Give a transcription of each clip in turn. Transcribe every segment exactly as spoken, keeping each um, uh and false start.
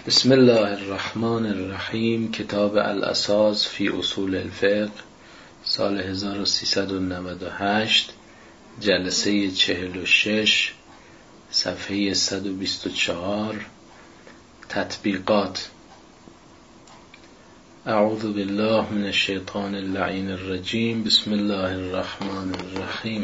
بسم الله الرحمن الرحیم. کتاب الاساس فی اصول الفقه، سال هزار و سیصد و نود و هشت، جلسه چهل و شش، صفحه صد و بیست و چهار. تطبیقات. اعوذ بالله من الشیطان اللعین الرجیم. بسم الله الرحمن الرحیم.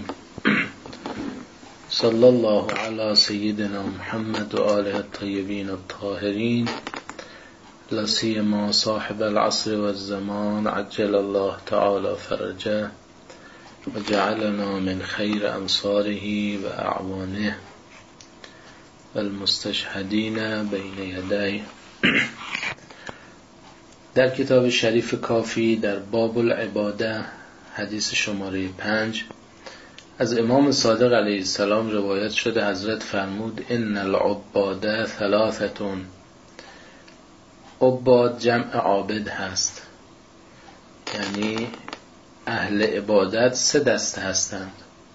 صلی الله علی سیدنا محمد و آله الطیبین الطاهرین، لا سیما صاحب العصر والزمان، عجل الله تعالی فرجه و جعلنا من خیر انصاره و اعوانه و المستشهدین بین یدیه. در کتاب شریف کافی در باب العباده، حدیث شماره پنج، از امام صادق علیه السلام روایت شده حضرت فرمود: ان العباده ثلاثتون. عباد جمع عابد هست، یعنی اهل عبادت سه دسته هستند.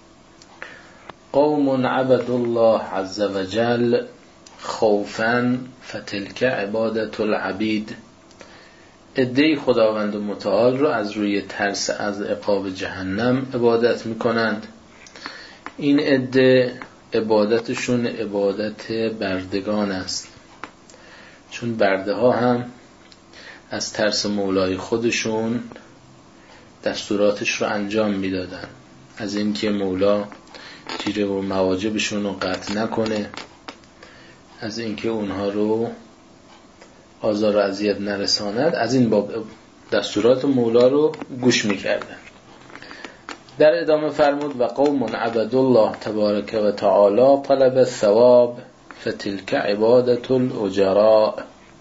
قوم عبدوا الله عز وجل خوفا فتلك عبادت العبید. عده‌ای خداوند متعال رو از روی ترس از عقاب جهنم عبادت میکنند. این عده عبادتشون عبادت بردگان است، چون برده ها هم از ترس مولای خودشون دستوراتش رو انجام میدادن، از اینکه مولا جیره و مواجبشون رو قطع نکنه، از اینکه اونها رو آزار و اذیت نرساند، از این باب دستورات مولا رو گوش میکردن. در ادامه فرمود: و قوم عبد الله تبارک و تعالی طلب الثواب فتلك عبادت الاجراء.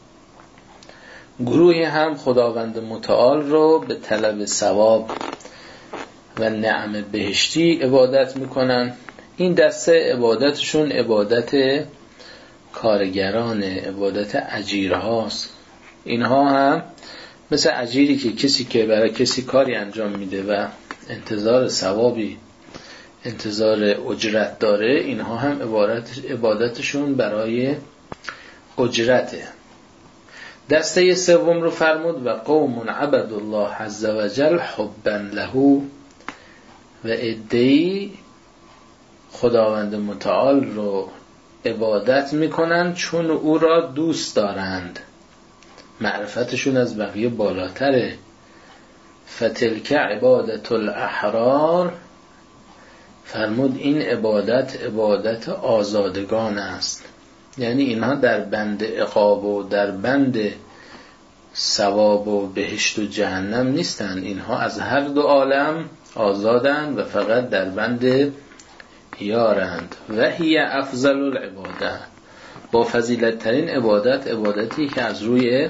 گروهی هم خداوند متعال رو به طلب ثواب و نعم بهشتی عبادت میکنن. این دسته عبادتشون عبادت کارگران، عبادت اجیرهاست. اینها هم مثل اجیری که کسی که برای کسی کاری انجام میده و انتظار ثوابی، انتظار اجرت داره، اینها هم عبادت عبادتشون برای اجرته. دسته سوم رو فرمود: و قوم عبد الله عز وجل حبا له. و عده‌ای خداوند متعال رو عبادت میکنن چون او را دوست دارند، معرفتشون از بقیه بالاتره. فتلک عبادت الاحرار. فرمود این عبادت عبادت آزادگان است، یعنی اینها در بند عقاب و در بند ثواب و بهشت و جهنم نیستند. اینها از هر دو عالم آزادند و فقط در بند یارند. و هی افضل العباده. با فضیلت ترین عبادت عبادتی که از روی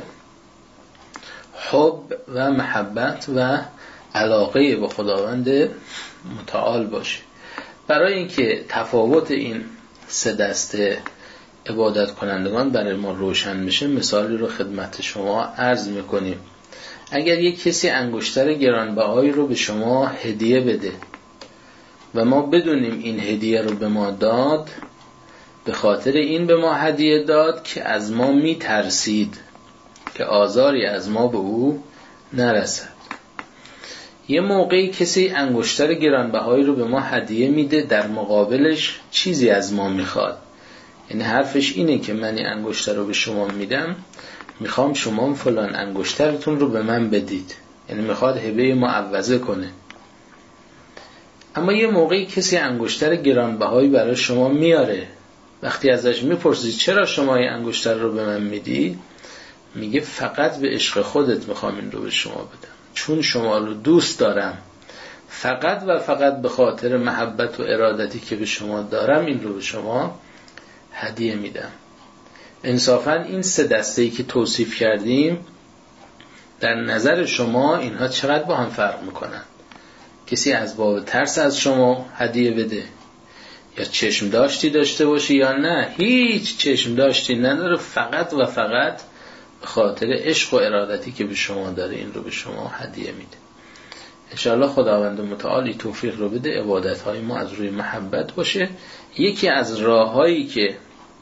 حب و محبت و علاقه به خداوند متعال باشه. برای اینکه تفاوت این سه دسته عبادت کنندگان برای ما روشن بشه، مثالی رو خدمت شما عرض میکنیم. اگر یک کسی انگشتر گرانبهایی رو به شما هدیه بده و ما بدونیم این هدیه رو به ما داد، به خاطر این به ما هدیه داد که از ما میترسید که آزاری از ما به او نرسد. یه موقعی کسی انگشتر گرانبهایی رو به ما هدیه میده، در مقابلش چیزی از ما میخواد. یعنی حرفش اینه که من این انگشتر رو به شما میدم، میخوام شما فلان انگشترتون رو به من بدید. یعنی میخواد هبه معوضه کنه. اما یه موقعی کسی انگشتر گرانبهایی برای شما میاره، وقتی ازش میپرسید چرا شما این انگشتر رو به من میدی، میگه فقط به عشق خودت میخوام این رو به شما بدم، چون شما رو دوست دارم، فقط و فقط به خاطر محبت و ارادتی که به شما دارم این رو به شما هدیه میدم. انصافاً این سه دسته‌ای که توصیف کردیم در نظر شما اینها چقدر با هم فرق میکنن؟ کسی از باب ترس از شما هدیه بده، یا چشم داشتی داشته باشه یا نه هیچ چشم داشتی نداره، فقط و فقط به خاطر عشق و ارادتی که به شما داره این رو به شما هدیه میده. انشاءالله خداوند متعالی توفیق رو بده عبادت های ما از روی محبت باشه. یکی از راه هایی که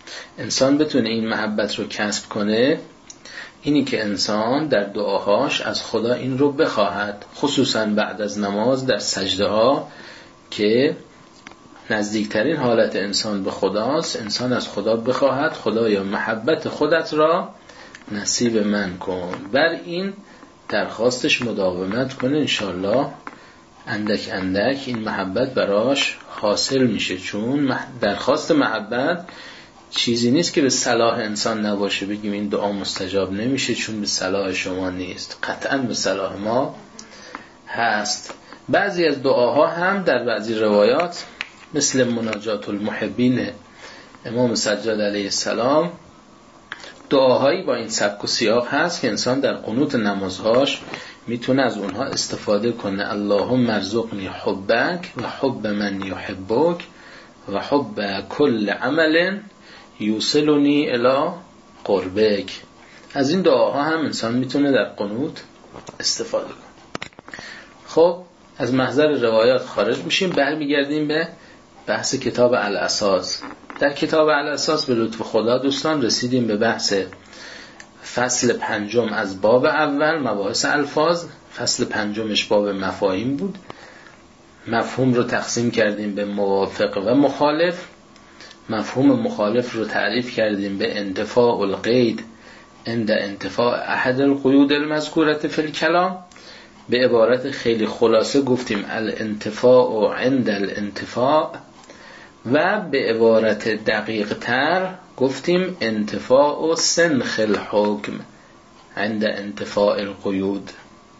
انسان بتونه این محبت رو کسب کنه اینی که انسان در دعاهاش از خدا این رو بخواهد، خصوصا بعد از نماز در سجده ها که نزدیکترین حالت انسان به خداست. انسان از خدا بخواهد خدایا محبت خودت را نصیب من کن، بر این درخواستش مداومت کنه، انشالله اندک اندک این محبت براش حاصل میشه. چون درخواست محبت چیزی نیست که به صلاح انسان نباشه بگیم این دعا مستجاب نمیشه چون به صلاح شما نیست، قطعا به صلاح ما هست. بعضی از دعاها هم در بعضی روایات مثل مناجات المحبین امام سجاد علیه السلام دعاهایی با این سبک و سیاق هست که انسان در قنوت نمازهاش میتونه از اونها استفاده کنه. اللهم ارزقنی حبک و حب من یحبک و حب کل عمل یوصلنی الی قربک. از این دعاها هم انسان میتونه در قنوت استفاده کنه. خب از محضر روایات خارج میشیم، برمیگردیم به بحث کتاب الاساس. در کتاب الاساس به لطف خدا دوستان رسیدیم به بحث فصل پنجم از باب اول، مباحث الفاظ. فصل پنجمش باب مفاهیم بود. مفهوم رو تقسیم کردیم به موافق و مخالف. مفهوم مخالف رو تعریف کردیم به انتفاء القید عند انتفاء احد القیود المذکورة فی الکلام. به عبارت خیلی خلاصه گفتیم الانتفاء عند الانتفاء، و به عبارت دقیق تر گفتیم انتفاء سنخ الحکم عند انتفاء القیود.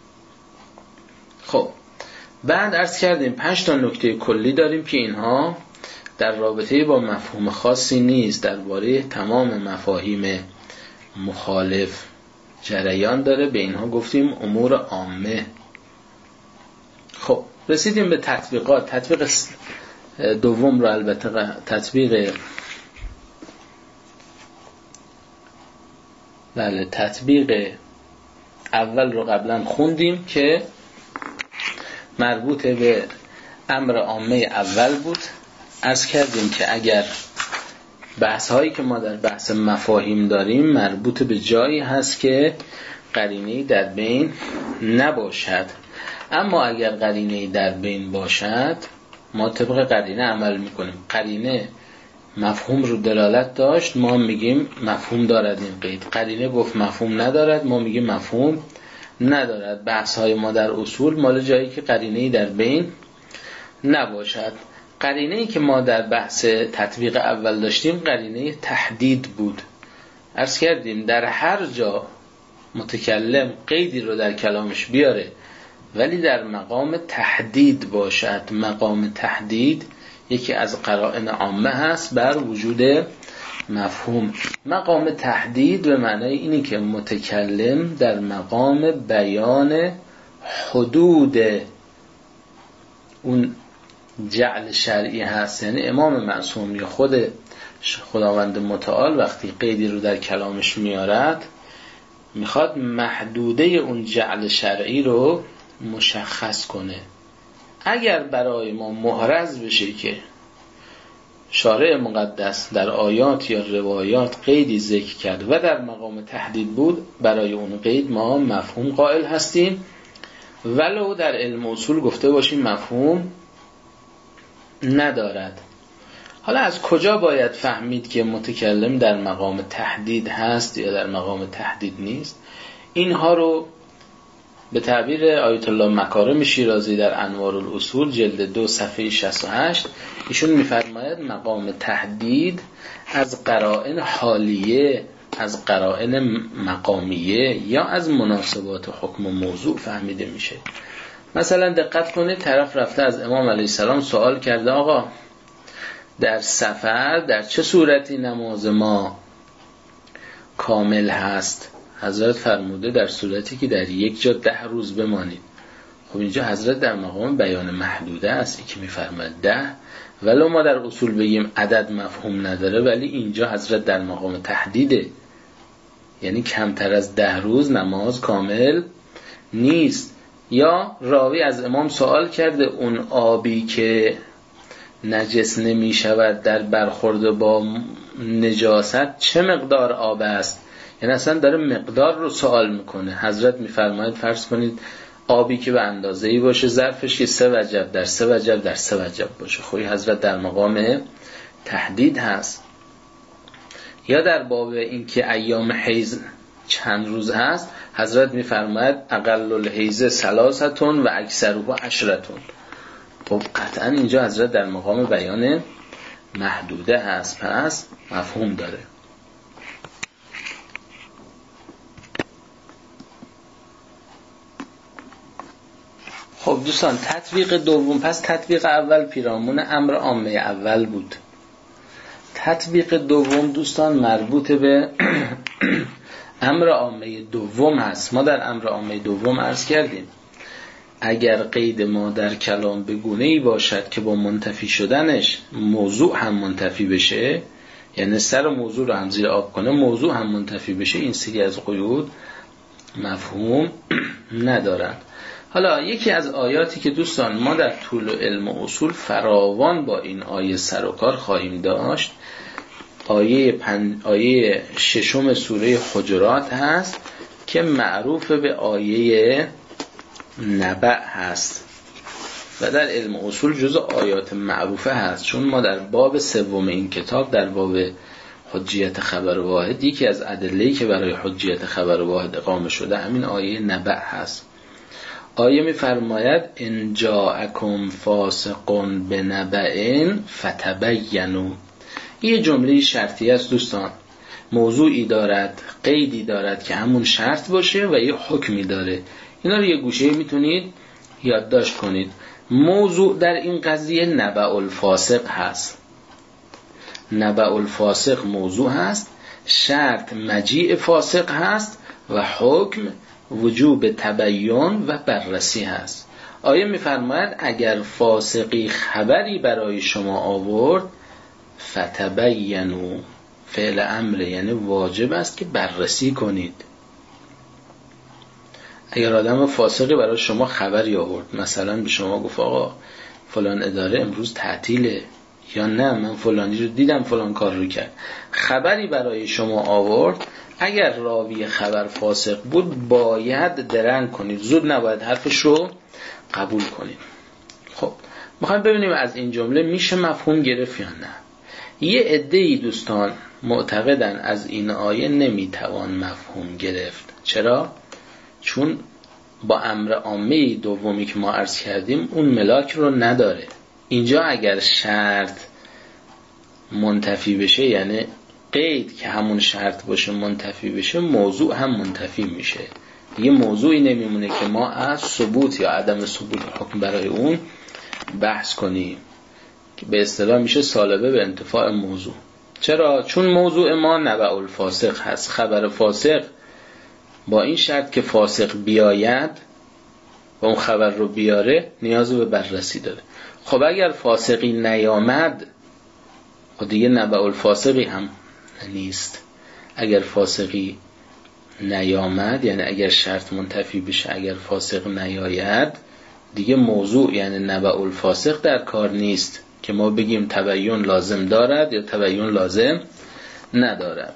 خب بعد عرض کردیم پنج تا نکته کلی داریم که اینها در رابطه با مفهوم خاصی نیست، درباره تمام مفاهیم مخالف جریان داره. به اینها گفتیم امور عامه. خب رسیدیم به تطبیقات. تطبیق دوم رو البته تطبیق بله تطبیق اول رو قبلا خوندیم که مربوط به امر عامه اول بود. عرض کردیم که اگر بحث هایی که ما در بحث مفاهیم داریم مربوط به جایی هست که قرینه‌ای در بین نباشد، اما اگر قرینه‌ای در بین باشد ما طبق قرینه عمل میکنیم. قرینه مفهوم رو دلالت داشت، ما میگیم مفهوم دارد این قید. قرینه گفت مفهوم ندارد، ما میگیم مفهوم ندارد. بحث های ما در اصول مال جایی که قرینه‌ای در بین نباشد. قرینه‌ای که ما در بحث تطبیق اول داشتیم قرینه تحدید بود. عرض کردیم در هر جا متکلم قیدی رو در کلامش بیاره ولی در مقام تحدید باشد. مقام تحدید یکی از قرائن عامه هست بر وجود مفهوم. مقام تحدید به معنای اینی که متکلم در مقام بیان حدود اون جعل شرعی هست. یعنی امام معصوم یا خود خداوند متعال وقتی قیدی رو در کلامش میارد میخواد محدوده اون جعل شرعی رو مشخص کنه. اگر برای ما محرز بشه که شارع مقدس در آیات یا روایات قیدی ذکر کرد و در مقام تحدید بود، برای اون قید ما مفهوم قائل هستیم، ولو در علم اصول گفته باشیم مفهوم ندارد. حالا از کجا باید فهمید که متکلم در مقام تحدید هست یا در مقام تحدید نیست؟ اینها رو به تعبیر آیت الله مکارم شیرازی در انوار الاصول جلد دو صفحه شصت و هشت ایشون میفرماید مقام تحدید از قرائن حالیه، از قرائن مقامیه یا از مناسبات حکم و موضوع فهمیده میشه. مثلا دقت کنید، طرف رفته از امام علیه السلام سوال کرده آقا در سفر در چه صورتی نماز ما کامل هست؟ حضرت فرموده در صورتی که در یک جا ده روز بمانید. خب اینجا حضرت در مقام بیان محدوده است. این که میفرماید ده، ولو ما در اصول بگیم عدد مفهوم نداره، ولی اینجا حضرت در مقام تحدیده، یعنی کمتر از ده روز نماز کامل نیست. یا راوی از امام سوال کرده اون آبی که نجس نمی شود در برخورد با نجاست چه مقدار آب است؟ یعنی اصلا داره مقدار رو سوال میکنه. حضرت میفرماید فرض کنید آبی که به اندازه‌ای باشه، ظرفش که سه وجب در سه وجب در سه وجب باشه. خوی حضرت در مقام تحدید هست. یا در باب این که ایام حیض چند روز هست، حضرت میفرماید اقل الحیض ثلاثتون و اکثره عشرتون. خب قطعا اینجا حضرت در مقام بیان محدوده هست، پس مفهوم داره. خب دوستان، تطبیق دوم، پس تطبیق اول پیرامون امر عامه اول بود. تطبیق دوم دوستان مربوط به امر عامه دوم هست. ما در امر عامه دوم عرض کردیم اگر قید ما در کلام به گونه‌ای باشد که با منتفی شدنش موضوع هم منتفی بشه، یعنی سر موضوع رو هم زیر آب کنه موضوع هم منتفی بشه، این سری از قیود مفهوم ندارن. حالا یکی از آیاتی که دوستان ما در طول علم و اصول فراوان با این آیه سر و کار خواهیم داشت، آیه, پن... آیه ششم سوره حجرات هست که معروف به آیه نبأ هست و در علم اصول جزء آیات معروفه هست، چون ما در باب سوم این کتاب در باب حجیت خبر واحد یکی از ادله‌ای که برای حجیت خبر واحد اقامه شده همین آیه نبأ هست. آیه می‌فرماید ان جاءکم فاسق بنبأ فتبینوا. یه جمله شرطی است دوستان، موضوعی دارد، قیدی دارد که همون شرط باشه و یه حکمی داره. اینا رو یه گوشه میتونید یادداشت کنید. موضوع در این قضیه نبأ الفاسق هست. نبأ الفاسق موضوع هست، شرط مجیء فاسق هست و حکم وجوب تبیین و بررسی هست. آیه میفرماید اگر فاسقی خبری برای شما آورد فتبینوا، فعل امر یعنی واجب است که بررسی کنید. اگر آدم فاسقی برای شما خبری آورد، مثلا به شما گفت آقا فلان اداره امروز تعطیله، یا نه من فلانی رو دیدم فلان کار رو کرد، خبری برای شما آورد، اگر راوی خبر فاسق بود باید درنگ کنید، زود نباید حرفش رو قبول کنید. خب میخوایم ببینیم از این جمله میشه مفهوم گرفت یا نه. یه عده‌ای دوستان معتقدن از این آیه نمیتوان مفهوم گرفت. چرا؟ چون با امر عامه دومی که ما عرض کردیم اون ملاک رو نداره. اینجا اگر شرط منتفی بشه، یعنی قید که همون شرط باشه منتفی بشه، موضوع هم منتفی میشه. دیگه موضوعی نمیمونه که ما از ثبوت یا عدم ثبوت حکم برای اون بحث کنیم، که به اصطلاح میشه سالبه به انتفاع موضوع. چرا؟ چون موضوع ما نبأ الفاسق هست، خبر فاسق با این شرط که فاسق بیاید و اون خبر رو بیاره نیاز به بررسی داره. خب اگر فاسقی نیامد خب دیگه نبأ الفاسقی هم نیست. اگر فاسقی نیامد یعنی اگر شرط منتفی بشه، اگر فاسق نیاید دیگه موضوع یعنی نبأ الفاسق در کار نیست که ما بگیم تبیین لازم دارد یا تبیین لازم ندارد.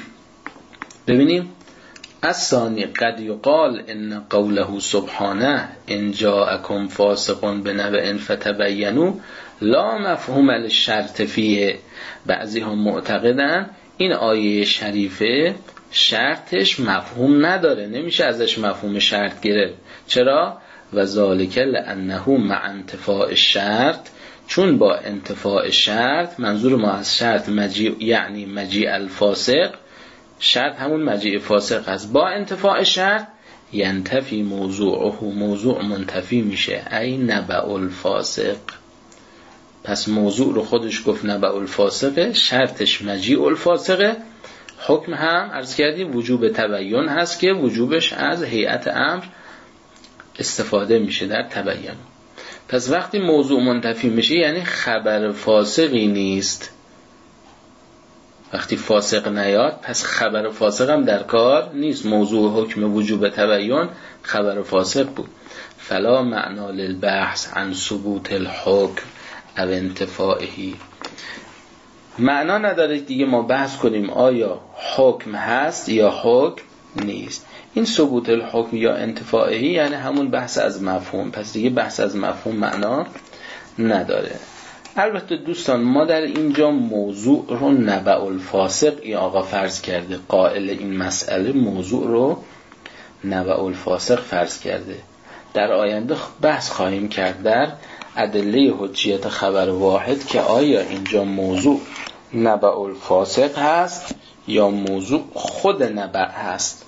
ببینیم الثانی قد یقال ان قوله سبحانه ان جاءکم فاسق بنبأ فتبینوا لا مفهوم للشرط فیه. بعضی هم معتقدن این آیه شریفه شرطش مفهوم نداره، نمیشه ازش مفهوم شرط گرفت. چرا؟ و ذالک لانه مع انتفاء الشرط، چون با انتفاء شرط، منظور ما از شرط مجیء یعنی مجیء الفاسق، شرط همون مجیء فاسق هست، با انتفاع شرط ینتفی موضوعه، موضوع منتفی میشه، ای نبأ الفاسق. پس موضوع رو خودش گفت نبأ الفاسقه، شرطش مجیء الفاسقه، حکم هم عرض کردیم وجوب تبیین هست که وجوبش از هیئت امر استفاده میشه در تبیین. پس وقتی موضوع منتفی میشه یعنی خبر فاسقی نیست. وقتی فاسق نیاد پس خبر فاسق هم در کار نیست. موضوع حکم وجوب تبیین خبر فاسق بود. فلا معنا للبحث عن ثبوت الحکم او انتفاعهی. معنا نداره دیگه ما بحث کنیم آیا حکم هست یا حکم نیست. این ثبوت الحکم یا انتفاعهی یعنی همون بحث از مفهوم، پس دیگه بحث از مفهوم معنا نداره. البته دوستان ما در اینجا موضوع رو نبأ الفاسق ای آقا فرض کرده، قائل این مسئله موضوع رو نبأ الفاسق فرض کرده. در آینده بحث خواهیم کرد در ادله حجیت خبر واحد که آیا اینجا موضوع نبأ الفاسق هست یا موضوع خود نبأ هست.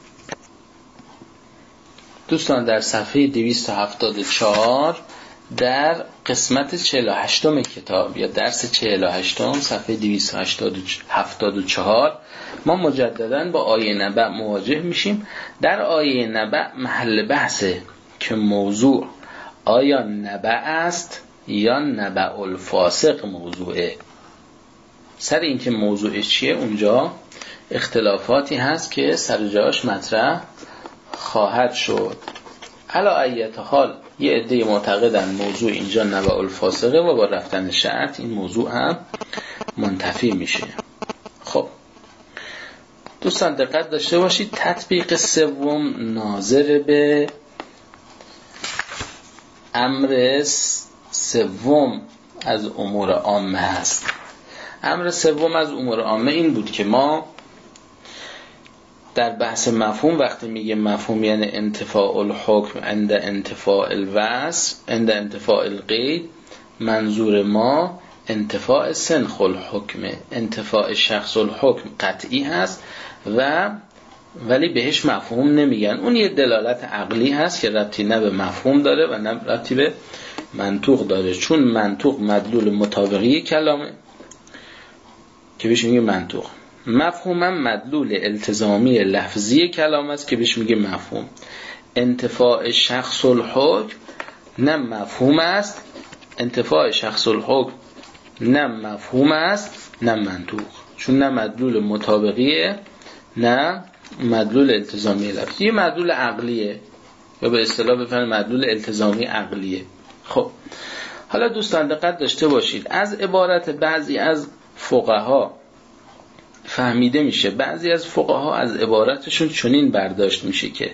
دوستان در صفحه دویست و هفتاد و چهار در قسمت چهل و هشتم کتاب یا درس چهل و هشتم صفحه دویست و هفتاد و چهار ما مجدداً با آیه نبأ مواجه میشیم. در آیه نبأ محل بحثه که موضوع آیا نبأ است یا نبأ الفاسق موضوعه. سر این که موضوعش چیه اونجا اختلافاتی هست که سر جاش مطرح خواهد شد. علی ایت حال یه عده معتقدن موضوع اینجا نبأ الفاسقه و با رفتن شرط این موضوع هم منتفی میشه. خب دوستان دقت داشته باشید، تطبیق سوم ناظر به امر سوم از امور عامه است. امر سوم از امور عامه این بود که ما در بحث مفهوم وقتی میگه مفهوم یعنی انتفاع الحکم عند انتفاع الوصف عند انتفاع القید، منظور ما انتفاع سنخ الحکمه. انتفاع شخص الحکم قطعی هست و ولی بهش مفهوم نمیگن. اون یه دلالت عقلی هست که ربطی نه به مفهوم داره و نه ربطی به منطوق داره، چون منطوق مدلول مطابقی کلامه که بهش میگه منطوق. مفهوم هم مدلول التزامی لفظی کلام است که بهش میگه مفهوم. انتفاع شخص الحکم نه مفهوم است، انتفاع شخص الحکم نه مفهوم است نه منطوق، چون نه مدلول مطابقیه نه مدلول التزامی لفظی. یه مدلول عقلیه یا به اصطلاح بفرمایید مدلول التزامی عقلیه. خب حالا دوستان دقت داشته باشید، از عبارت بعضی از فقها فهمیده میشه، بعضی از فقها از عبارتشون چنین برداشت میشه که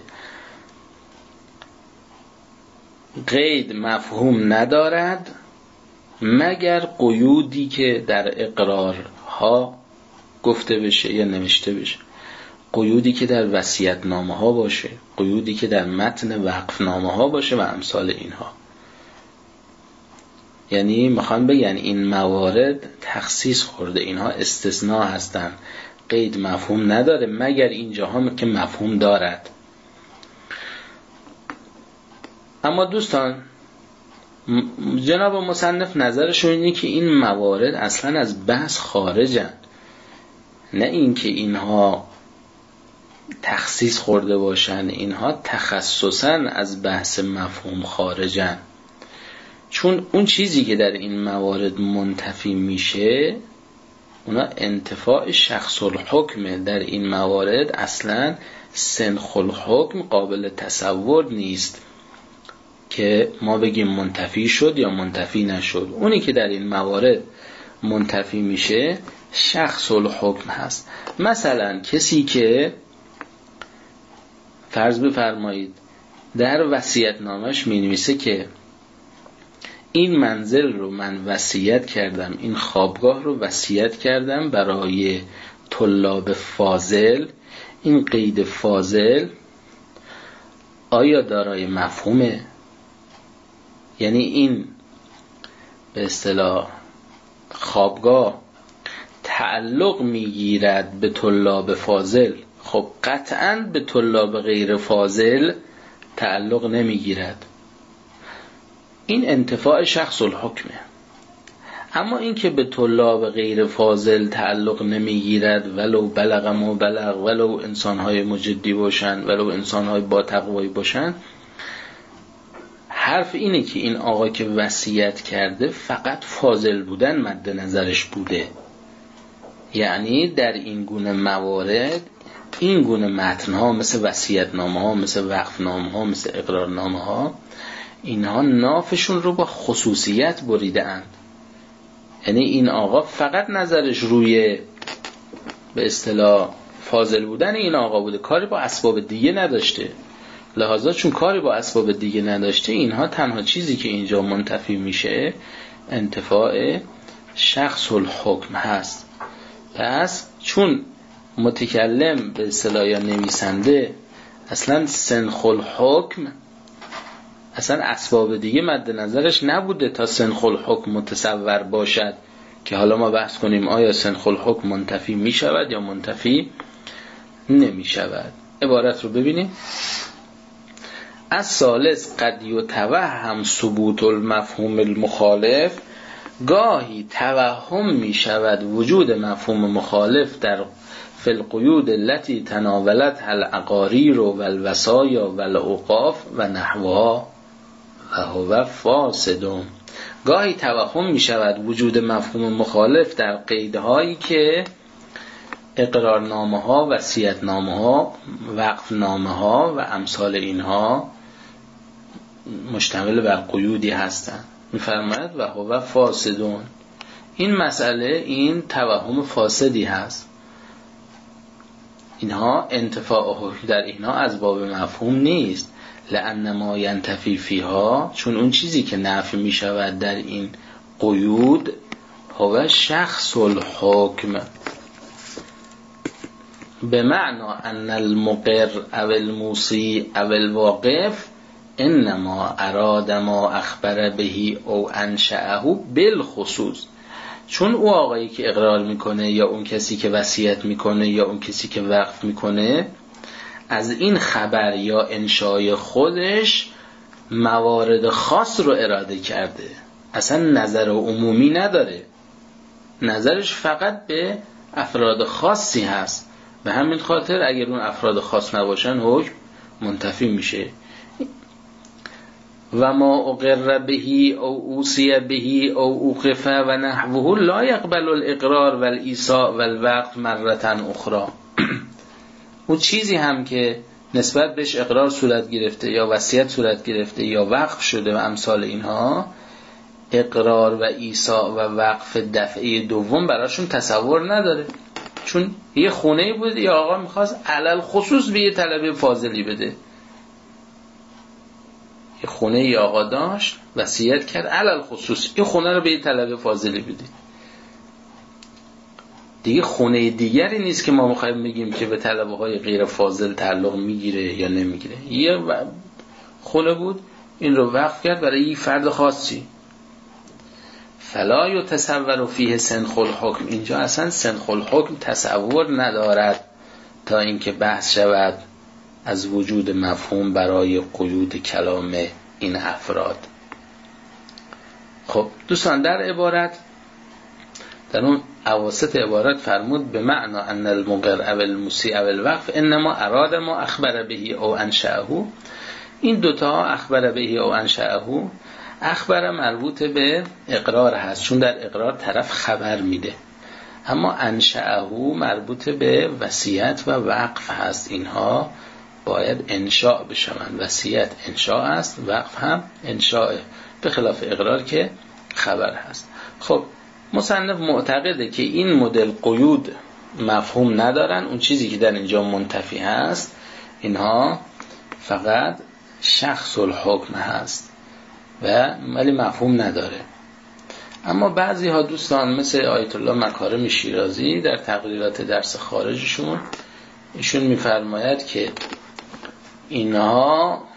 قید مفهوم ندارد مگر قیودی که در اقرارها گفته بشه یا نوشته بشه، قیودی که در وصیت‌نامه ها باشه، قیودی که در متن وقفنامه ها باشه و امثال اینها. یعنی میخوان بگن این موارد تخصیص خورده، اینها استثناء هستن، قید مفهوم نداره مگر اینجاها که مفهوم دارد. اما دوستان جناب مصنف نظرشون اینه که این موارد اصلا از بحث خارجن، نه اینکه اینها تخصیص خورده باشن، اینها تخصصاً از بحث مفهوم خارجن. چون اون چیزی که در این موارد منتفی میشه اونا انتفاع شخص الحکم، در این موارد اصلا سنخ الحکم قابل تصور نیست که ما بگیم منتفی شد یا منتفی نشد. اونی که در این موارد منتفی میشه شخص الحکم هست. مثلا کسی که فرض بفرمایید در وصیت‌نامه‌اش می‌نویسه که این منزل رو من وصیت کردم، این خوابگاه رو وصیت کردم برای طلاب فاضل، این قید فاضل آیا دارای مفهومه؟ یعنی این به اصطلاح خوابگاه تعلق میگیرد به طلاب فاضل؟ خب قطعاً به طلاب غیر فاضل تعلق نمیگیرد. این انتفاع شخص الحکمه. اما این که به طلاب غیر فاضل تعلق نمیگیرد ولو بلغ ما بلغ، ولو انسانهای مجدی باشن، ولو انسانهای با تقوایی باشن، حرف اینه که این آقا که وصیت کرده فقط فاضل بودن مد نظرش بوده. یعنی در این گونه موارد این گونه متنها مثل وصیت‌نامه ها، مثل وقفنامه ها، مثل اقرارنامه ها، اینها نافشون رو با خصوصیت بریده اند. یعنی این آقا فقط نظرش روی به اصطلاح فاضل بودن این آقا بوده، کاری با اسباب دیگه نداشته. لحاظا چون کاری با اسباب دیگه نداشته، اینها تنها چیزی که اینجا منتفی میشه انتفاع شخص الحکم هست. پس چون متکلم به اصطلاح یا نویسنده اصلا سنخ الحکم، اصلا اسباب دیگه مد نظرش نبوده تا سنخ الحکم متصور باشد که حالا ما بحث کنیم آیا سنخ الحکم منتفی می شود یا منتفی نمی شود. عبارت رو ببینیم. از ثالث قد یتوهم ثبوت المفهوم المخالف، گاهی توهم می شود وجود مفهوم مخالف در فی القیود التي تناولت العقاریر و الوصایا و الاوقاف و نحوها و هو فاسد. گاهی توهم می شود وجود مفهوم مخالف در قیدهایی که اقرارنامه ها، وصیت‌نامه ها، وقفنامه ها و امثال اینها مشتمل بر قیودی هستند. می‌فرماید و هو فاسدون، این مسئله این توهم فاسدی هست. اینها انتفاع حکم در اینها از باب مفهوم نیست، لأن ما ینتفی فیها، چون اون چیزی که نفی می شود در این قیود هو شخص الحکم، به معنا ان المقر او الموصی او الواقف انما اراد ما اخبر بهی او انشأه بالخصوص. چون او آقایی که اقرار میکنه یا اون کسی که وصیت میکنه یا اون کسی که وقف میکنه از این خبر یا انشای خودش موارد خاص رو اراده کرده، اصلا نظر عمومی نداره، نظرش فقط به افراد خاصی هست. به همین خاطر اگر اون افراد خاص نباشن حکم منتفی میشه. و ما اقر بهی او اوصی بهی او اوقف و نحوه لا یقبل الاقرار و الایصاء و الوقف مرة اخرى. اون چیزی هم که نسبت بهش اقرار صورت گرفته یا وصیت صورت گرفته یا وقف شده و امثال اینها، اقرار و ایصاء و وقف دفعه دوم براشون تصور نداره. چون یه خونه بود یا آقا میخواست علل خصوص به یه طلبه فاضلی بده، یه خونه یا آقا داشت وصیت کرد علل خصوص این خونه رو به یه طلبه فاضلی بدید. دیگه خونه دیگری نیست که ما میخوایم بگیم که به طلبه های غیر فاضل تعلق میگیره یا نمیگیره. یه خونه بود این رو وقف کرد برای یه فرد خاصی. فلا یتصور فیه سنخ الحکم، اینجا اصلا سنخ الحکم تصور ندارد تا اینکه بحث شود از وجود مفهوم برای قیود کلام این افراد. خب دوستان در عبارت در اون اواسط عبارت فرمود به معنا ان المقر او الموصی او الوقف انما اراد ما اخبر بهی او انشأه. این دوتا اخبر بهی او انشأه، اخبر مربوط به اقرار هست چون در اقرار طرف خبر میده، اما انشأه مربوط به وصیت و وقف هست. اینها باید انشاء بشوند. وصیت انشاء است، وقف هم انشاء، به خلاف اقرار که خبر هست. خب مصنف معتقده که این مدل قیود مفهوم ندارن، اون چیزی که در اینجا منتفی هست اینها فقط شخص الحکم هست و ولی مفهوم نداره. اما بعضی ها دوستان مثل آیت الله مکارم شیرازی در تقریرات درس خارجشون ایشون میفرماید که اینها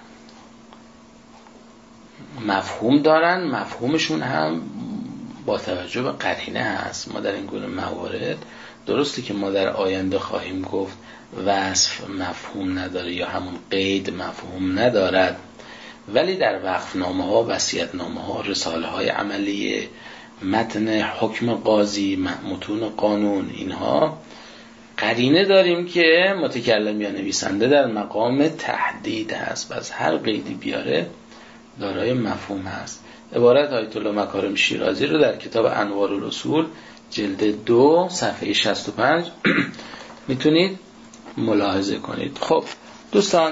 مفهوم دارن، مفهومشون هم با توجه به قرینه هست. ما در این گونه موارد درسته که ما در آینده خواهیم گفت وصف مفهوم نداره یا همون قید مفهوم ندارد، ولی در وقفنامه ها، وصیت‌نامه ها، رساله های عملی، متن حکم قاضی، متون قانون، اینها قرینه داریم که متکلم یا نویسنده در مقام تحدید هست و از هر قیدی بیاره دارای مفهوم هست. عبارت آیت الله مکارم شیرازی رو در کتاب انوار الاصول جلد دو صفحه شصت و پنج میتونید ملاحظه کنید. خب دوستان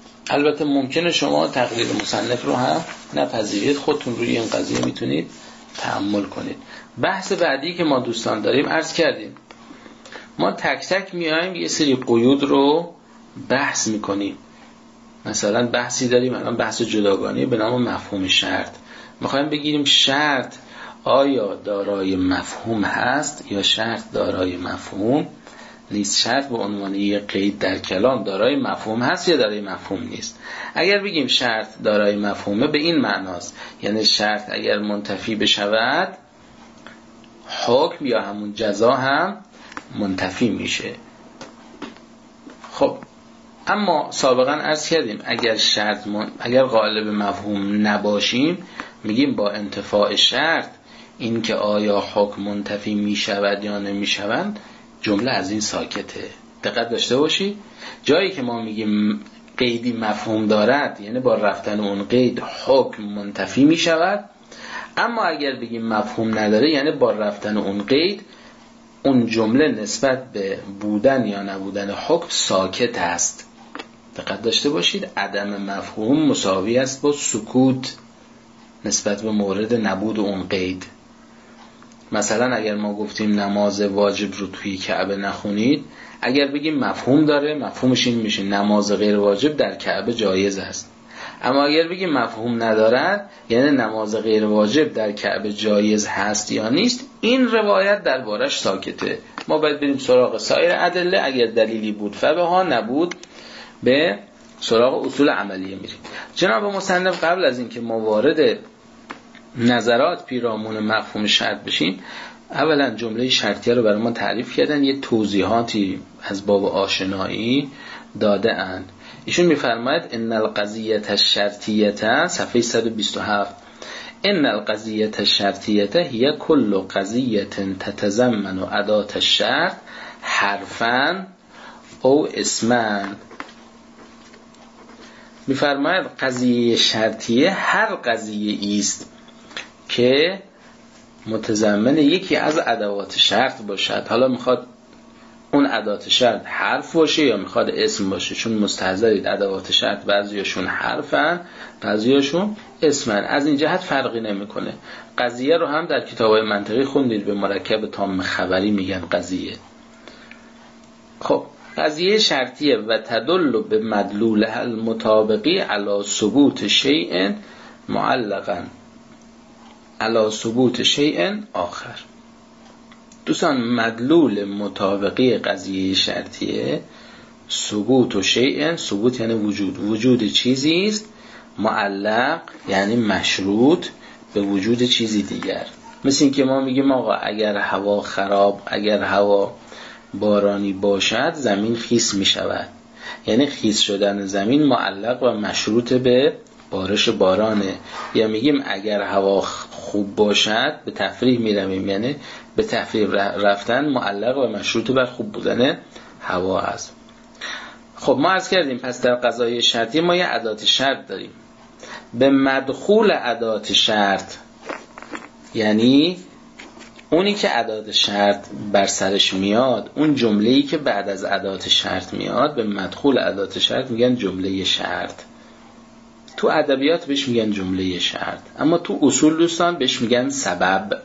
البته ممکنه شما تقریر مصنف رو هم نپذیرید، خودتون روی این قضیه میتونید تأمل کنید. بحث بعدی که ما دوستان داریم عرض کردیم، ما تک تک میایم یه سری قیود رو بحث میکنیم. مثلا بحثی داریم الان، بحث جداگانه به نام مفهوم شرط. میخوایم بگیریم شرط آیا دارای مفهوم هست یا شرط دارای مفهوم نیست. شرط به عنوان یک قید در کلام دارای مفهوم هست یا دارای مفهوم نیست. اگر بگیم شرط دارای مفهومه به این معناست، یعنی شرط اگر منتفی بشود حکم یا همون جزا هم منتفی میشه. خب اما سابقا عرض کردیم اگر شرط من... اگر قائل به مفهوم نباشیم میگیم با انتفاع شرط این که آیا حکم منتفی میشود یا نمیشود جمله از این ساکته. دقت داشته باشید، جایی که ما میگیم قیدی مفهوم دارد یعنی با رفتن اون قید حکم منتفی میشود، اما اگر بگیم مفهوم نداره یعنی با رفتن اون قید اون جمله نسبت به بودن یا نبودن حکم ساکت است. دقت داشته باشید، عدم مفهوم مساوی است با سکوت نسبت به مورد نبود اون قید. مثلا اگر ما گفتیم نماز واجب رو توی کعبه نخونید، اگر بگیم مفهوم داره مفهومش این میشه نماز غیر واجب در کعبه جایز است. اما اگر بگیم مفهوم ندارد یعنی نماز غیر واجب در کعبه جایز هست یا نیست، این روایت دربارش ساکته. ما باید بریم سراغ سایر ادله، اگر دلیلی بود فبها، نبود به سراغ اصول عملیه میریم. جناب مصنف قبل از اینکه ما وارد نظرات پیرامون مفهوم شرط بشیم، اولا جمله شرطیه رو برای ما تعریف کردن، یه توضیحاتی از باب آشنایی داده اند. ایشون میفرماید ان القضیه الشرطیه، صفحه صد و بیست و هفت، ان القضیه الشرطیه هی کل قضیه تتضمن اداه الشرط حرفا او اسما. میفرماید قضیه شرطیه هر قضیه است که متضمن یکی از ادوات شرط باشد. حالا میخواد اون ادوات شرط حرف باشه یا میخواد اسم باشه، چون مستحضرید ادوات شرط بعضیاشون حرفن بعضیاشون اسمن، از این جهت فرقی نمیکنه. قضیه رو هم در کتابای منطقی خوندید، به مرکب تام خبری میگن قضیه. خب قضیه شرطیه و تدل به مدلول المطابقی علی ثبوت شیء معلقا علی ثبوت شیء آخر. دوستان مدلول مطابقی قضیه شرطیه ثبوت و شیء، ثبوت یعنی وجود، وجود چیزی است، معلق یعنی مشروط به وجود چیزی دیگر. مثل این که ما میگیم آقا اگر هوا خراب، اگر هوا بارانی باشد زمین خیس میشود، یعنی خیس شدن زمین معلق و مشروط به بارش بارانه. یا میگیم اگر هوا خوب باشد، به تفریح میرویم، یعنی به تفریح رفتن معلق و مشروط بر خوب بودن هوا است. خب ما عرض کردیم پس در قضایای شرطی ما یه ادات شرط داریم. به مدخول ادات شرط یعنی اونی که ادات شرط بر سرش میاد، اون جمله‌ای که بعد از ادات شرط میاد، به مدخول ادات شرط میگن جمله شرط. تو ادبیات بهش میگن جمله شرط، اما تو اصول دوستان بهش میگن سبب.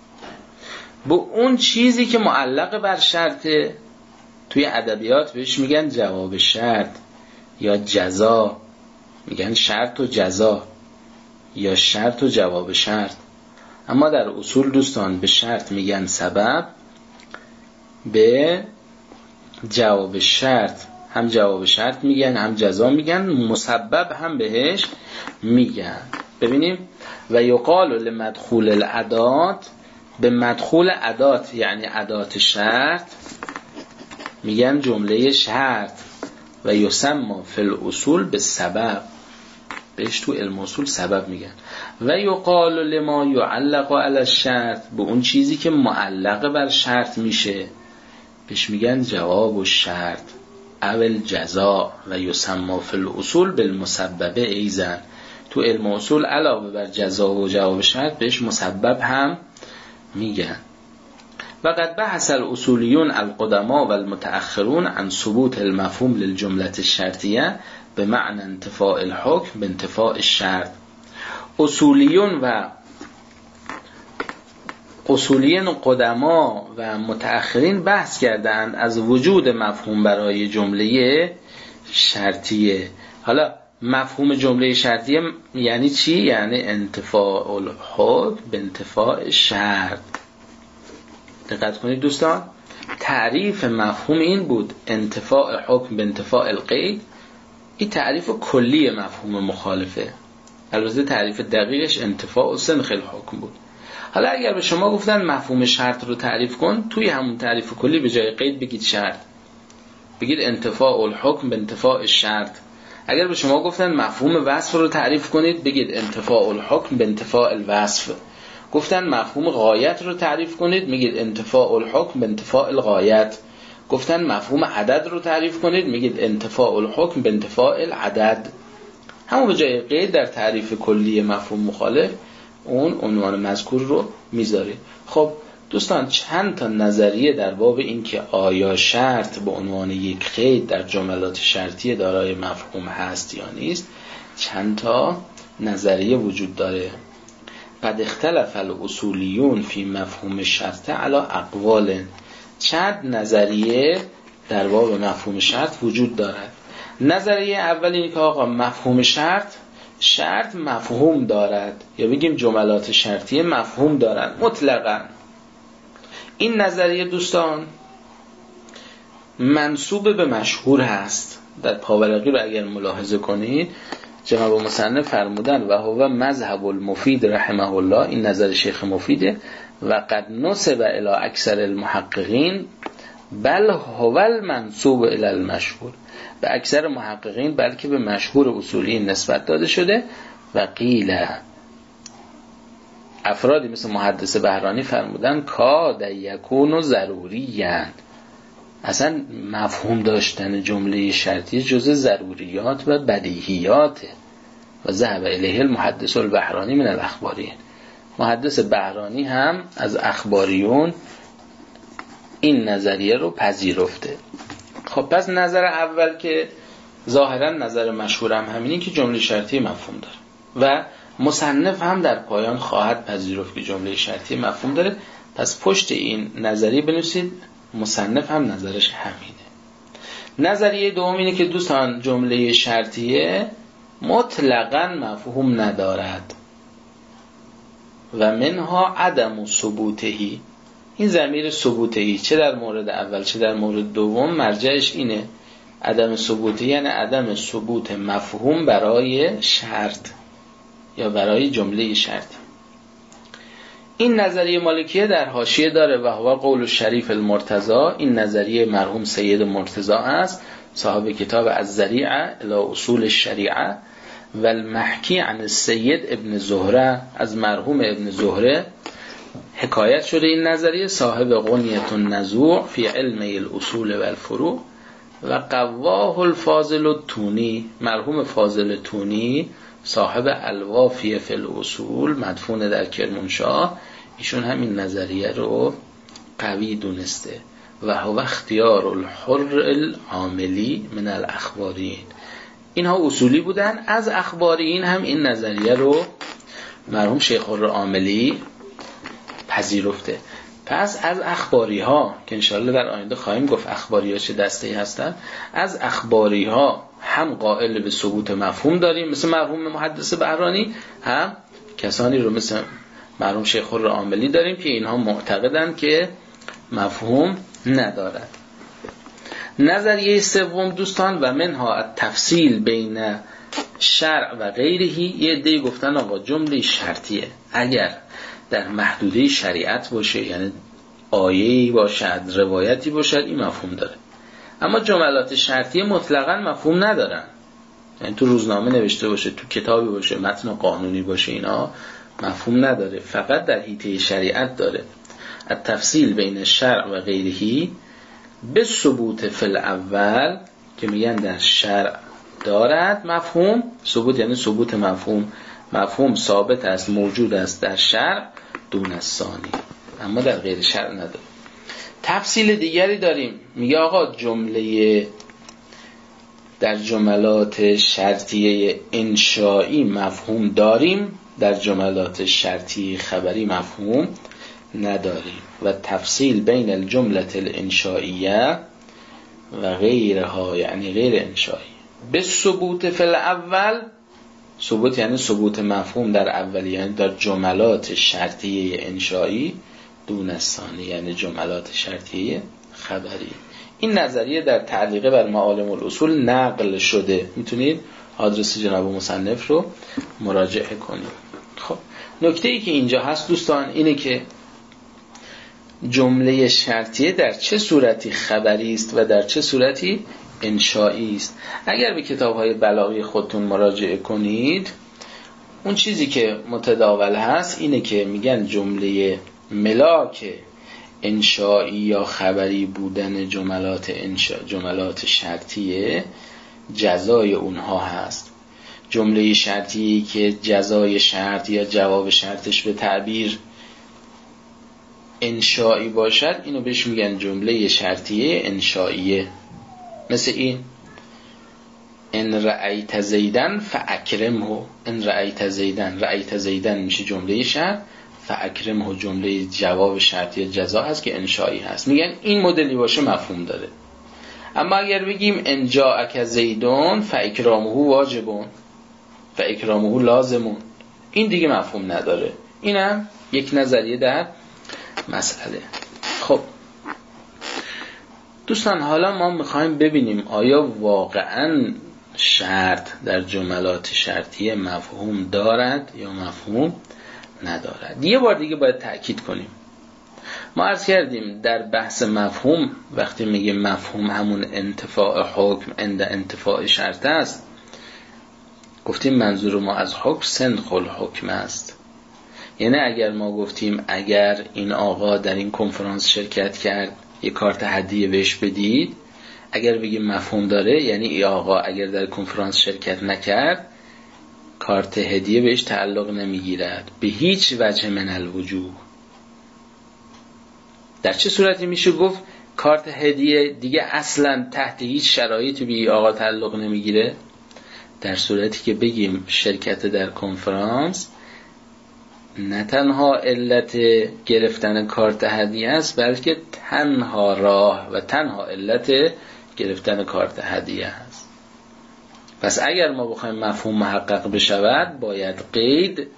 با اون چیزی که معلق بر شرطه توی ادبیات بهش میگن جواب شرط یا جزا، میگن شرط و جزا یا شرط و جواب شرط. اما در اصول دوستان به شرط میگن سبب، به جواب شرط هم جواب شرط میگن هم جزا میگن، مسبب هم بهش میگن. ببینیم و یقال لمدخول الادات، به مدخول ادات یعنی ادات شرط میگن جمله شرط و یسمى فی الاصول به سبب، بهش تو علم اصول سبب میگن. و یقال لما یعلق علی الشرط، به اون چیزی که معلق بر شرط میشه بهش میگن جواب و شرط اول جزا و یسمى فی الاصول بالمسبب ایزن. تو علم اصول علاوه بر جزا و جواب شرط بهش مسبب هم میگن. و قد بحث الاصولیون القدما و المتأخرون عن ثبوت المفهوم للجمله الشرطیه به معنی انتفاء الحکم به انتفاء الشرط. اصولیون و اصولیین و قدما و متأخرین بحث کردند از وجود مفهوم برای جمله شرطیه. حالا مفهوم جمله شرطیه یعنی چی؟ یعنی انتفاع الحکم به انتفاع شرط. دقت کنید دوستان، تعریف مفهوم این بود، انتفاع حکم به انتفاع القید. این تعریف کلی مفهوم مخالفه. البته تعریف دقیقش انتفاع و سنخ الحکم بود. حالا اگر به شما گفتن مفهوم شرط رو تعریف کن، توی همون تعریف کلی به جای قید بگید شرط، بگید انتفاع الحکم به انتفاع شرط. اگر به شما گفتن مفهوم وصف رو تعریف کنید، بگید انتفاع الحکم به انتفاع الوصف. گفتن مفهوم غایت رو تعریف کنید، میگید انتفاع الحکم به انتفاع الغایت. گفتن مفهوم عدد رو تعریف کنید، میگید انتفاع الحکم به انتفاع العدد. همون به جای قید در تعریف کلی مفهوم مخالف اون عنوان مذکور رو میذاره. خب دوستان، چند تا نظریه در باب این که آیا شرط به عنوان یک قید در جملات شرطی دارای مفهوم هست یا نیست، چند تا نظریه وجود داره. قد اختلف الاصولیون فی مفهوم شرط علی اقوال. چند نظریه در باب مفهوم شرط وجود دارد. نظریه اول اینه که آقا مفهوم شرط شرط مفهوم دارد، یا بگیم جملات شرطی مفهوم دارند مطلقاً. این نظریه دوستان منسوب به مشهور هست. در پاورقی رو اگر ملاحظه کنید، جناب مصنف فرمودن و هو مذهب المفید رحمه الله، این نظر شیخ مفیده، و قد نسب الی اکثر المحققین بل هو المنسوب الی المشهور. به اکثر محققین بلکه به مشهور اصولی نسبت داده شده. و قیل، افرادی مثل محدث بهرانی فرمودن کاد یکون ضروریاً، اصلا مفهوم داشتن جمله شرطی جزء ضروریات و بدیهیاته. و ذهب الیه المحدث البهرانی من الاخباریین، محدث بهرانی هم از اخباریون این نظریه رو پذیرفته. خب پس نظر اول که ظاهرا نظر مشهورم همینی که جمله شرطی مفهوم داره و مصنف هم در پایان خواهد پذیرفت که جمله شرطی مفهوم داره. پس پشت این نظریه بنویسید مصنف هم نظرش همینه. نظریه دوم اینه که دوستان جمله شرطیه مطلقاً مفهوم ندارد و منها عدم ثبوتهی. این ضمیر ثبوتهی چه در مورد اول چه در مورد دوم مرجعش اینه. عدم ثبوتهی یعنی عدم ثبوت مفهوم برای شرط یا برای جمله شرطی. این نظریه مالکیه در حاشیه داره و هو قول شریف المرتضی. این نظریه مرحوم سید مرتضی است، صاحب کتاب الذریعه الی اصول الشریعه و المحکی عن السید ابن زهره. از مرحوم ابن زهره حکایت شده این نظریه، صاحب غنیة النزوع فی علم الاصول و الفروع. و قواه الفاضل التونی، مرحوم فاضل تونی صاحب الوافیه فی الاصول مدفون در کرمانشاه، ایشون همین نظریه رو قوی دونسته. و هو اختیار الحر العاملی من الاخبارین. اینها اصولی بودن، از اخبارین هم این نظریه رو مرحوم شیخ العاملی پذیرفته. پس از اخباری ها که انشاءالله در آینده خواهیم گفت اخباری ها چه دسته‌ای هستن، از اخباری ها هم قائل به ثبوت مفهوم داریم مثل مرحوم محدث بهرانی، هم کسانی رو مثل مرحوم شیخ العاملی داریم که اینها معتقدن که مفهوم ندارد. نظریه سوم دوستان و منها التفصیل بین شرع و غیره. یه عده گفتن آقا جمله شرطیه اگر در محدوده شریعت باشه، یعنی آیه‌ای باشد روایتی باشد، این مفهوم داره. اما جملات شرطیه مطلقاً مفهوم ندارن، یعنی تو روزنامه نوشته باشه، تو کتابی باشه، متن قانونی باشه، اینا مفهوم نداره، فقط در حیطه شریعت داره. التفصیل بین شرع و غیره به ثبوت فی الاول که میگن در شرع دارد مفهوم، ثبوت یعنی ثبوت مفهوم، مفهوم ثابت است موجود است در شرع دون الثانی، اما در غیر شرع نداره. تفصیل دیگری داریم، میگه آقا جمله در جملات شرطیه انشایی مفهوم داریم، در جملات شرطی خبری مفهوم نداریم و تفصیل بین الجمله الانشائیه و غیرها یعنی غیر انشایی. به ثبوت فی الاول، ثبوت یعنی ثبوت مفهوم در اولی یعنی در جملات شرطیه انشایی، دون الثانی یعنی جملات شرطیه خبری. این نظریه در تعلیقه بر معالم الاصول نقل شده، میتونید آدرس جناب مصنف رو مراجعه کنید. خب نکته ای که اینجا هست دوستان اینه که جمله شرطیه در چه صورتی خبری است و در چه صورتی انشایی است. اگر به کتاب‌های بلاغی خودتون مراجعه کنید، اون چیزی که متداول هست اینه که میگن جمله ملاک انشایی یا خبری بودن جملات انشا جملات شرطیه جزای اونها هست. جمله شرطی که جزای شرط یا جواب شرطش به تعبیر انشایی باشد، اینو بهش میگن جمله شرطیه انشاییه. مثل این ان رأیت زیدن فاکرمه، ان رأیت زیدن، رأیت زیدن میشه جمله شرط، فاکرمه جمله جواب شرطی جزا هست که انشایی هست. میگن این مدلی باشه مفهوم داره. اما اگر بگیم ان جاءک زیدون فاکرامه واجبون فاکرامه لازمون، این دیگه مفهوم نداره. اینم یک نظریه در مسئله. خب دوستان، حالا ما میخوایم ببینیم آیا واقعاً شرط در جملات شرطیه مفهوم دارد یا مفهوم ندارد. یه بار دیگه باید تأکید کنیم. ما عرض کردیم در بحث مفهوم وقتی میگه مفهوم همون انتفاع حکم عند انتفاع شرط است، گفتیم منظور ما از حکم سنخ الحکم است. یعنی اگر ما گفتیم اگر این آقا در این کنفرانس شرکت کرد یک کارت هدیه بهش بدید، اگر بگیم مفهوم داره یعنی این آقا اگر در کنفرانس شرکت نکرد کارت هدیه بهش تعلق نمیگیرد به هیچ وجه من الوجوه. در چه صورتی میشه گفت کارت هدیه دیگه اصلا تحت هیچ شرایطی به این آقا تعلق نمیگیره؟ در صورتی که بگیم شرکت در کنفرانس نه تنها علت گرفتن کارت هدیه است، بلکه تنها راه و تنها علت گرفتن کارت هدیه است. پس اگر ما بخوایم مفهوم محقق بشود باید قید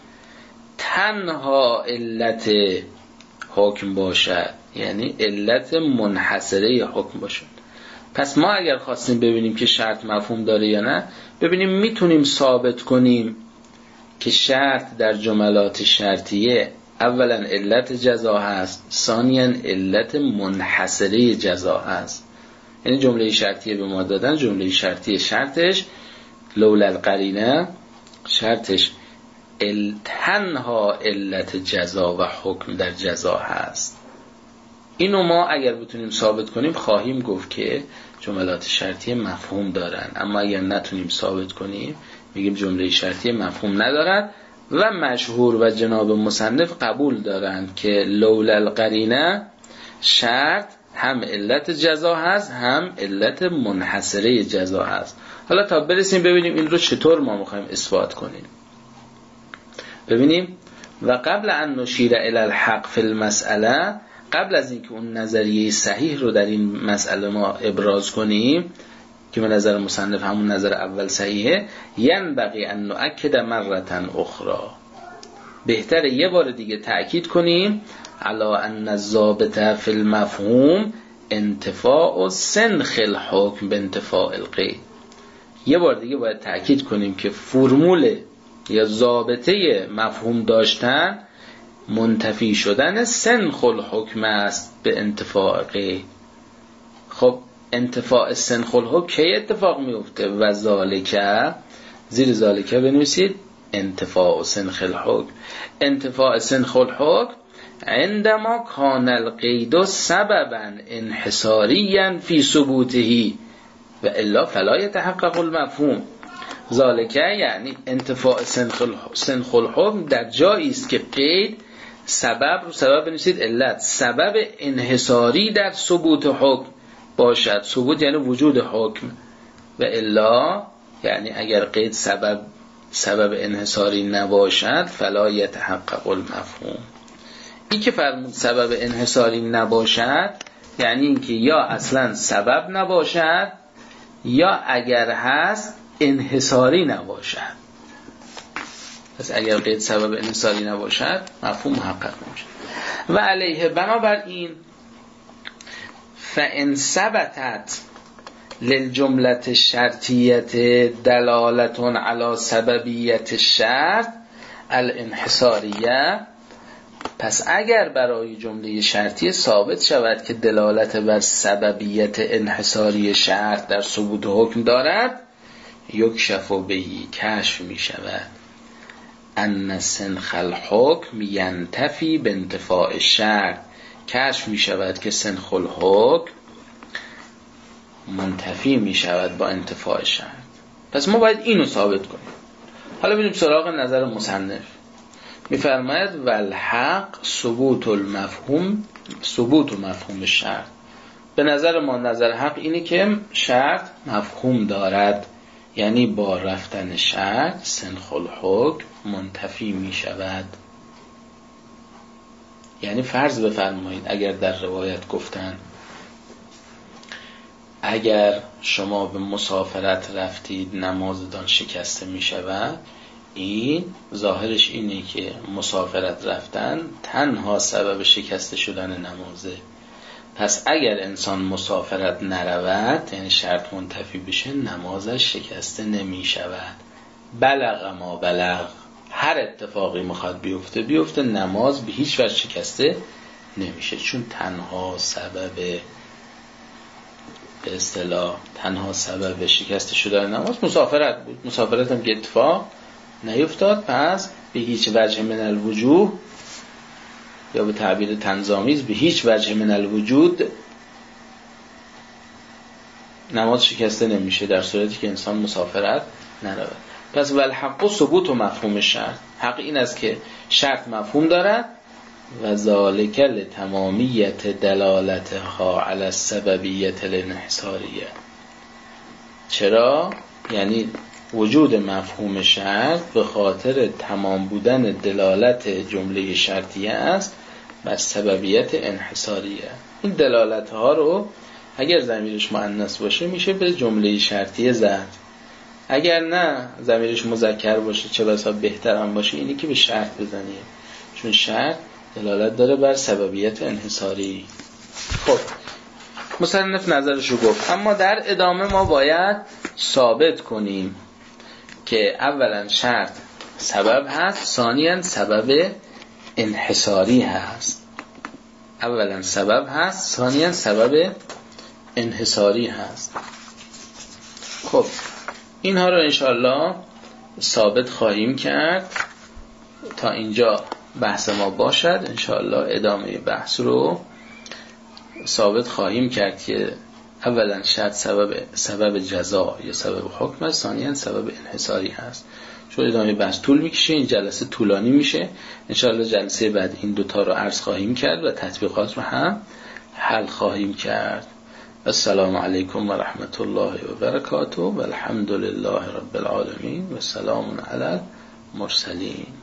تنها علت حکم باشد، یعنی علت منحصره حکم باشد. پس ما اگر خواستیم ببینیم که شرط مفهوم داره یا نه، ببینیم میتونیم ثابت کنیم که شرط در جملات شرطیه اولا علت جزا هست، ثانیاً علت منحصره جزا هست. یعنی جمله شرطیه به ما دادن، جمله شرطیه شرطش لولا القرینه، شرطش ال تنها علت جزا و حکم در جزا هست. اینو ما اگر بتونیم ثابت کنیم خواهیم گفت که جملات شرطیه مفهوم دارن. اما اگر نتونیم ثابت کنیم میگیم جمله شرطیه مفهوم ندارد و مشهور و جناب مصنف قبول دارند که لولا القرینه شرط هم علت جزا هست هم علت منحصره جزا هست. حالا تا برسیم ببینیم این رو چطور ما میخوایم اثبات کنیم. ببینیم و قبل ان نشیر الی الحق فی المسئله، قبل از اینکه اون نظریه صحیح رو در این مسئله ما ابراز کنیم که به نظر مصنف همون نظر اول صحیحه، ینبغی ان نؤکد مرة اخرى، بهتره یه بار دیگه تأکید کنیم علی ان الضابط فی المفهوم انتفاع سنخ الحکم به انتفاع القید. یه بار دیگه باید تأکید کنیم که فرمول یا ضابطه مفهوم داشتن منتفی شدن سنخ الحکم است به انتفاع قید. خب انتفاع سنخ الحکم کی اتفاق میفته؟ و ذالکه، زیر ذالکه بنویسید انتفاع سنخ الحکم. انتفاع سنخ الحکم عندما کان القید سببا انحصاریا فی ثبوته و الا فلا یتحقق المفهوم. ذالکه یعنی انتفاع سنخ الحکم در جایی است که قید سبب رو سبب بنویسید علت، سبب انحصاری در ثبوت حکم باشد. ثبوت یعنی وجود حکم و الا یعنی اگر قید سبب سبب انحصاری نباشد فلا یتحقق المفهوم. این که فرمود سبب انحصاری نباشد یعنی اینکه یا اصلا سبب نباشد یا اگر هست انحصاری نباشد. پس اگر قید سبب انحصاری نباشد مفهوم محقق نمیشه. و علیه بنابراین فان ثبتت للجملة الشرطیت دلالت علی سببیت الشرط الانحصاریه، پس اگر برای جمله شرطی ثابت شود که دلالت بر سببیت انحصاری شرط در ثبوت حکم دارد، یکشف بهی کشف می شود ان سنخ الحکم ینتفی بانتفاء الشرط، کشف می شود که سنخ الحکم منتفی می شود با انتفاء شرط. پس ما باید اینو ثابت کنیم. حالا بریم سراغ نظر مصنف. میفرماید والحق ثبوت المفهوم ثبوت مفهوم شرط. به نظر ما نظر حق اینه که شرط مفهوم دارد، یعنی با رفتن شرط سنخ الحکم منتفی می شود. یعنی فرض بفرمایید اگر در روایت گفتن اگر شما به مسافرت رفتید نمازتان شکسته می شود، این ظاهرش اینه که مسافرت رفتن تنها سبب شکسته شدن نمازه. پس اگر انسان مسافرت نرود یعنی شرط منتفی بشه نمازش شکسته نمی شود. بلغ ما بلغ، هر اتفاقی میخواد بیفته بیفته نماز به هیچ وجه شکسته نمیشه، چون تنها سبب به اصطلاح تنها سبب شکسته شدن نماز مسافرت بود. مسافرت هم که اتفاق نیفتاد، پس به هیچ وجه من الوجوه یا به تعبیر تنظامیز به هیچ وجه من الوجود نماز شکسته نمیشه در صورتی که انسان مسافرت نرود. پس والحق ثبوت و مفهوم شرط، حق این است که شرط مفهوم دارد و ذالک لتمامیت دلالتها علی السببیت الانحصاریه. چرا؟ یعنی وجود مفهوم شرط به خاطر تمام بودن دلالت جمله شرطیه است بر سببیت انحصاریه. این دلالت ها رو اگر ضمیرش مؤنث باشه میشه به جمله شرطیه زد، اگر نه ضمیرش مذکر باشه چه بسا بهتر هم باشه اینی که به شرط بزنیم، چون شرط دلالت داره بر سببیت انحصاری. خب مصنف نظرش رو گفت، اما در ادامه ما باید ثابت کنیم که اولا شرط سبب هست، ثانیاً سبب انحصاری هست. اولا سبب هست، ثانیاً سبب انحصاری هست. خب اینها رو انشاءالله ثابت خواهیم کرد. تا اینجا بحث ما باشد، انشاءالله ادامه بحث رو ثابت خواهیم کرد که اولا شرط سبب سبب جزا یا سبب حکم است، ثانیاً سبب انحصاری هست. چون ادامه بحث طول میکشه، این جلسه طولانی میشه، انشاءالله جلسه بعد این دوتا رو عرض خواهیم کرد و تطبیقات رو هم حل خواهیم کرد. السلام علیکم و رحمت الله و برکاته و الحمد لله رب العالمین و سلام علی المرسلین.